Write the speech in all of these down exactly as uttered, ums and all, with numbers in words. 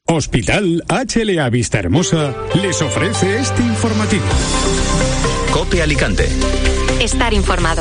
Hospital H L A Vista Hermosa les ofrece este informativo. COPE Alicante. Estar informado.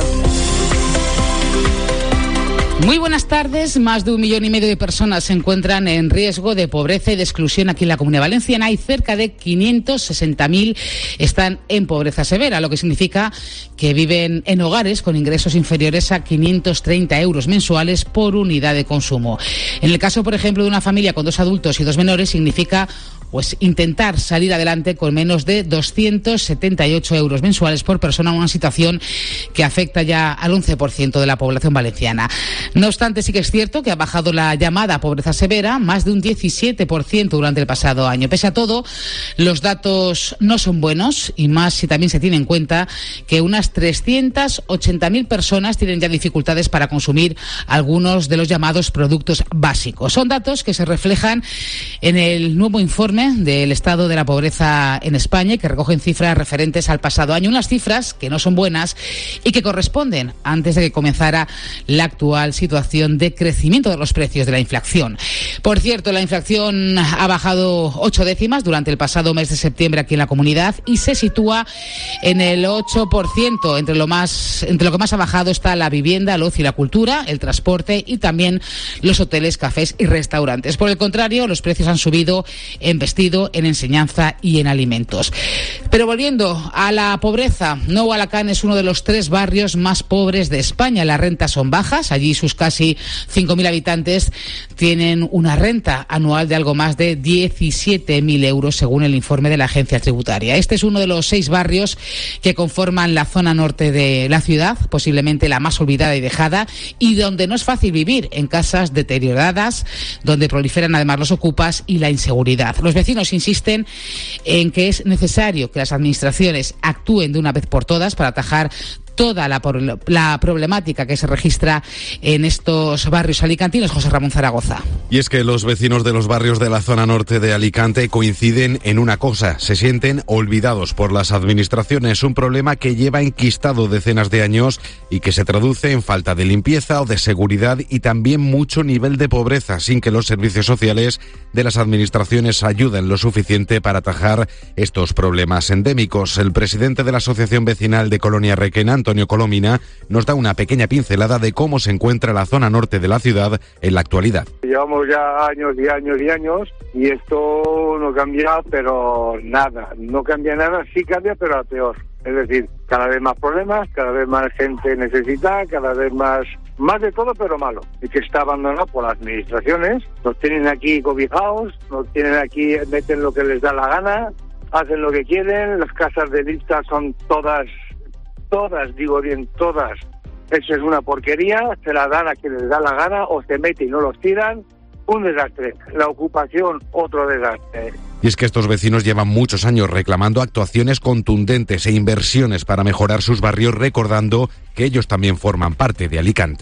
Muy buenas tardes. Más de un millón y medio de personas se encuentran en riesgo de pobreza y de exclusión aquí en la Comunidad Valenciana y cerca de quinientos sesenta mil están en pobreza severa, lo que significa que viven en hogares con ingresos inferiores a quinientos treinta euros mensuales por unidad de consumo. En el caso, por ejemplo, de una familia con dos adultos y dos menores, significa pues intentar salir adelante con menos de doscientos setenta y ocho euros mensuales por persona, una situación que afecta ya al once por ciento de la población valenciana. No obstante, sí que es cierto que ha bajado la llamada pobreza severa más de un diecisiete por ciento durante el pasado año. Pese a todo, los datos no son buenos, y más si también se tiene en cuenta que unas trescientas ochenta mil personas tienen ya dificultades para consumir algunos de los llamados productos básicos. Son datos que se reflejan en el nuevo informe del estado de la pobreza en España, que recogen cifras referentes al pasado año, unas cifras que no son buenas y que corresponden antes de que comenzara la actual situación de crecimiento de los precios, de la inflación. Por cierto, la inflación ha bajado ocho décimas durante el pasado mes de septiembre aquí en la comunidad y se sitúa en el ocho por ciento. Entre lo más, entre lo que más ha bajado está la vivienda, el ocio y la cultura, el transporte y también los hoteles, cafés y restaurantes. Por el contrario, los precios han subido en vestido, en enseñanza y en alimentos. Pero volviendo a la pobreza, Nou Alacant es uno de los tres barrios más pobres de España. Las rentas son bajas. Allí sus casi cinco mil habitantes tienen una renta anual de algo más de diecisiete mil euros, según el informe de la agencia tributaria. Este es uno de los seis barrios que conforman la zona norte de la ciudad, posiblemente la más olvidada y dejada, y donde no es fácil vivir, en casas deterioradas, donde proliferan además los ocupas y la inseguridad. Los vecinos insisten en que es necesario que las administraciones actúen de una vez por todas para atajar toda la, la problemática que se registra en estos barrios alicantinos. José Ramón Zaragoza. Y es que los vecinos de los barrios de la zona norte de Alicante coinciden en una cosa: se sienten olvidados por las administraciones, un problema que lleva enquistado decenas de años y que se traduce en falta de limpieza o de seguridad y también mucho nivel de pobreza, sin que los servicios sociales de las administraciones ayuden lo suficiente para atajar estos problemas endémicos. El presidente de la Asociación Vecinal de Colonia Requena, Antonio Colomina, nos da una pequeña pincelada de cómo se encuentra la zona norte de la ciudad en la actualidad. Llevamos ya años y años y años y esto no cambia, pero nada, no cambia nada, sí cambia, pero a peor. Es decir, cada vez más problemas, cada vez más gente necesita, cada vez más, más de todo, pero malo. Y que está abandonado por las administraciones, nos tienen aquí cobijados, nos tienen aquí, meten lo que les da la gana, hacen lo que quieren, las casas de lista son todas... Todas, digo bien, todas. Eso es una porquería, se la dan a quien les da la gana o se meten y no los tiran. Un desastre. La ocupación, otro desastre. Y es que estos vecinos llevan muchos años reclamando actuaciones contundentes e inversiones para mejorar sus barrios, recordando que ellos también forman parte de Alicante.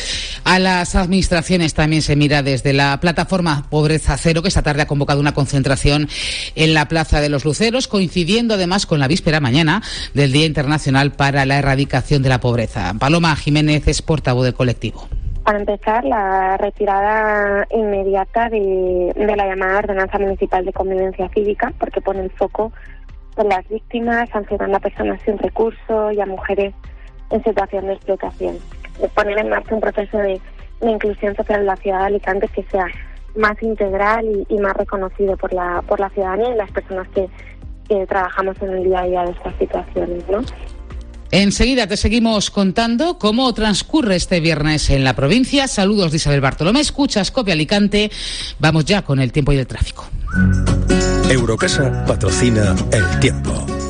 A las administraciones también se mira desde la plataforma Pobreza Cero, que esta tarde ha convocado una concentración en la Plaza de los Luceros, coincidiendo además con la víspera mañana del Día Internacional para la Erradicación de la Pobreza. Paloma Jiménez es portavoz del colectivo. Para empezar, la retirada inmediata de, de la llamada Ordenanza Municipal de Convivencia Cívica, porque pone el foco en las víctimas, sancionando a personas sin recursos y a mujeres en situación de explotación. De poner en marcha un proceso de, de inclusión social en la ciudad de Alicante que sea más integral y, y más reconocido por la por la ciudadanía y las personas que, que trabajamos en el día a día de estas situaciones, ¿no? Enseguida te seguimos contando cómo transcurre este viernes en la provincia. Saludos de Isabel Bartolomé, escuchas COPE Alicante. Vamos ya con el tiempo y el tráfico. Eurocasa patrocina el tiempo.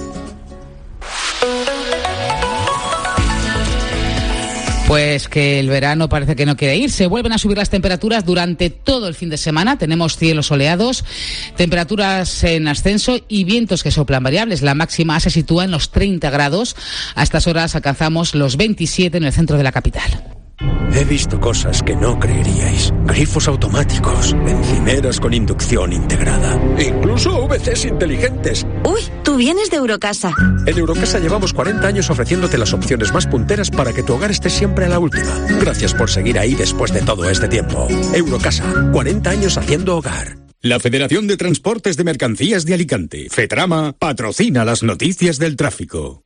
Pues que el verano parece que no quiere irse. Vuelven a subir las temperaturas durante todo el fin de semana. Tenemos cielos soleados, temperaturas en ascenso y vientos que soplan variables. La máxima se sitúa en los treinta grados. A estas horas alcanzamos los veintisiete en el centro de la capital. He visto cosas que no creeríais. Grifos automáticos, encimeras con inducción integrada, incluso V Cs inteligentes. Uy, tú vienes de Eurocasa. En Eurocasa llevamos cuarenta años ofreciéndote las opciones más punteras para que tu hogar esté siempre a la última. Gracias por seguir ahí después de todo este tiempo. Eurocasa, cuarenta años haciendo hogar. La Federación de Transportes de Mercancías de Alicante, FETRAMA, patrocina las noticias del tráfico.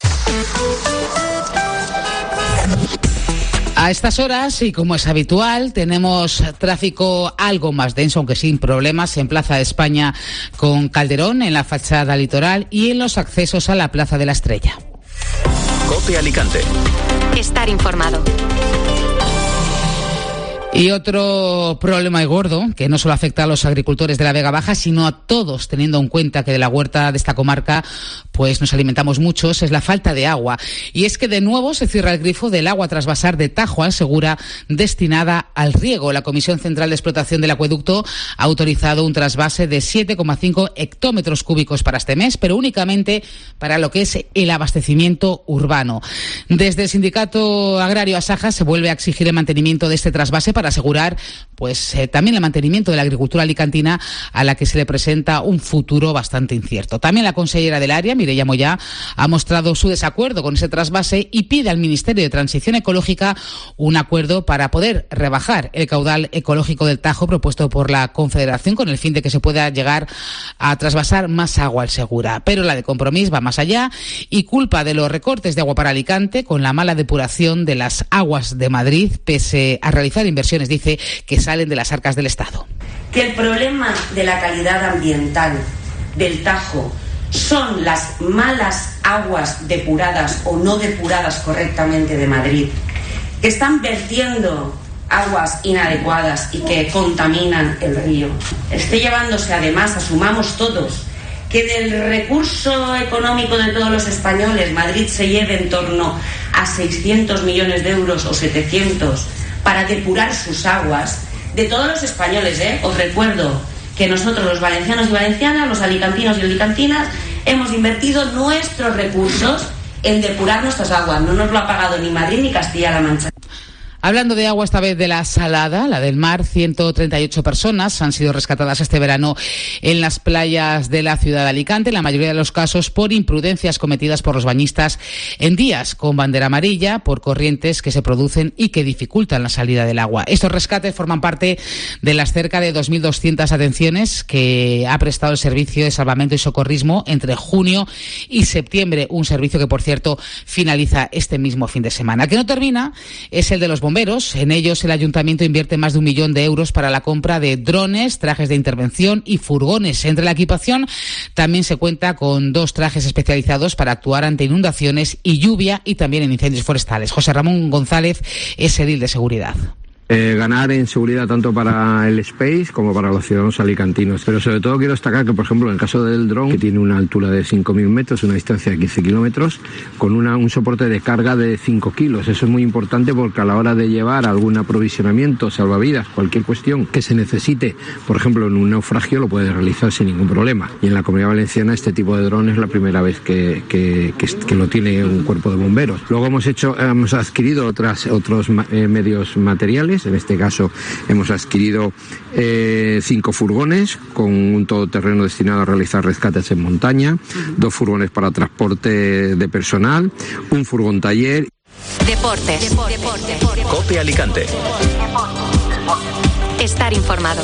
A estas horas, y como es habitual, tenemos tráfico algo más denso, aunque sin problemas, en Plaza de España con Calderón, en la fachada litoral y en los accesos a la Plaza de la Estrella. COPE Alicante. Estar informado. Y otro problema y gordo, que no solo afecta a los agricultores de la Vega Baja, sino a todos, teniendo en cuenta que de la huerta de esta comarca pues nos alimentamos muchos, es la falta de agua. Y es que de nuevo se cierra el grifo del agua trasvasar de Tajo al Segura destinada al riego. La Comisión Central de Explotación del Acueducto ha autorizado un trasvase de siete coma cinco hectómetros cúbicos para este mes, pero únicamente para lo que es el abastecimiento urbano. Desde el Sindicato Agrario Asaja se vuelve a exigir el mantenimiento de este trasvase para asegurar pues eh, también el mantenimiento de la agricultura alicantina, a la que se le presenta un futuro bastante incierto. También la consellera del área, Mireia Moyá, ha mostrado su desacuerdo con ese trasvase y pide al Ministerio de Transición Ecológica un acuerdo para poder rebajar el caudal ecológico del Tajo propuesto por la Confederación, con el fin de que se pueda llegar a trasvasar más agua al Segura. Pero la de Compromís va más allá y culpa de los recortes de agua para Alicante con la mala depuración de las aguas de Madrid, pese a realizar inversiones, dice, que salen de las arcas del Estado. Que el problema de la calidad ambiental del Tajo son las malas aguas depuradas o no depuradas correctamente de Madrid, que están vertiendo aguas inadecuadas y que contaminan el río. Esté llevándose, además, asumamos todos, que del recurso económico de todos los españoles Madrid se lleve en torno a seiscientos millones de euros o setecientos para depurar sus aguas, de todos los españoles, ¿eh? Os recuerdo que nosotros, los valencianos y valencianas, los alicantinos y alicantinas, hemos invertido nuestros recursos en depurar nuestras aguas. No nos lo ha pagado ni Madrid ni Castilla-La Mancha. Hablando de agua, esta vez de la salada, la del mar, ciento treinta y ocho personas han sido rescatadas este verano en las playas de la ciudad de Alicante, en la mayoría de los casos por imprudencias cometidas por los bañistas en días con bandera amarilla, por corrientes que se producen y que dificultan la salida del agua. Estos rescates forman parte de las cerca de dos mil doscientas atenciones que ha prestado el Servicio de Salvamento y Socorrismo entre junio y septiembre, un servicio que, por cierto, finaliza este mismo fin de semana. El que no termina es el de los bomberos. En ellos el Ayuntamiento invierte más de un millón de euros para la compra de drones, trajes de intervención y furgones. Entre la equipación también se cuenta con dos trajes especializados para actuar ante inundaciones y lluvia y también en incendios forestales. José Ramón González es edil de seguridad. Eh, ganar en seguridad tanto para el Space como para los ciudadanos alicantinos. Pero sobre todo quiero destacar que, por ejemplo, en el caso del dron, que tiene una altura de cinco mil metros, una distancia de quince kilómetros, con una, un soporte de carga de cinco kilos. Eso es muy importante porque a la hora de llevar algún aprovisionamiento, salvavidas, cualquier cuestión que se necesite, por ejemplo, en un naufragio, lo puede realizar sin ningún problema. Y en la Comunidad Valenciana este tipo de dron es la primera vez que, que, que, que lo tiene un cuerpo de bomberos. Luego hemos hecho, hemos adquirido otras, otros eh, medios materiales. En este caso hemos adquirido eh, cinco furgones con un todoterreno destinado a realizar rescates en montaña, dos furgones para transporte de personal, un furgón taller. Deportes. Deportes. Deportes. COPE Alicante. Estar informado.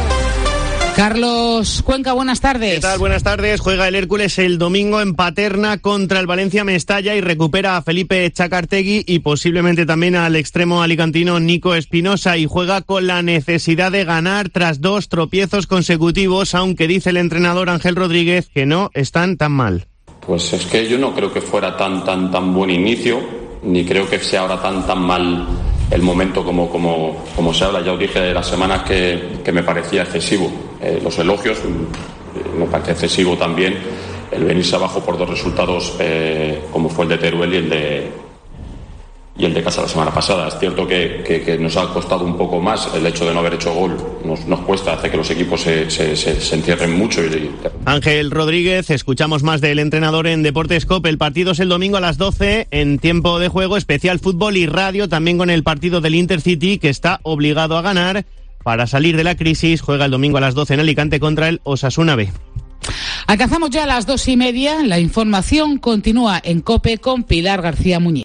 Carlos Cuenca, buenas tardes. ¿Qué tal? Buenas tardes. Juega el Hércules el domingo en Paterna contra el Valencia Mestalla y recupera a Felipe Chacartegui y posiblemente también al extremo alicantino Nico Espinosa, y juega con la necesidad de ganar tras dos tropiezos consecutivos, aunque dice el entrenador Ángel Rodríguez que no están tan mal. Pues es que yo no creo que fuera tan tan tan buen inicio, ni creo que sea ahora tan tan mal el momento como, como, como se habla. Ya os dije las semanas que, que me parecía excesivo. Eh, los elogios, eh, me parece excesivo también el venirse abajo por dos resultados eh, como fue el de Teruel y el de y el de casa la semana pasada. Es cierto que, que, que nos ha costado un poco más el hecho de no haber hecho gol. Nos, nos cuesta, hace que los equipos se, se, se, se encierren mucho. Y... Ángel Rodríguez, escuchamos más del entrenador en Deportes COPE. El partido es el domingo a las doce en tiempo de juego, especial fútbol y radio, también con el partido del Intercity, que está obligado a ganar para salir de la crisis. Juega el domingo a las doce en Alicante contra el Osasuna B. Alcanzamos ya a las dos y media. La información continúa en COPE con Pilar García Muñiz.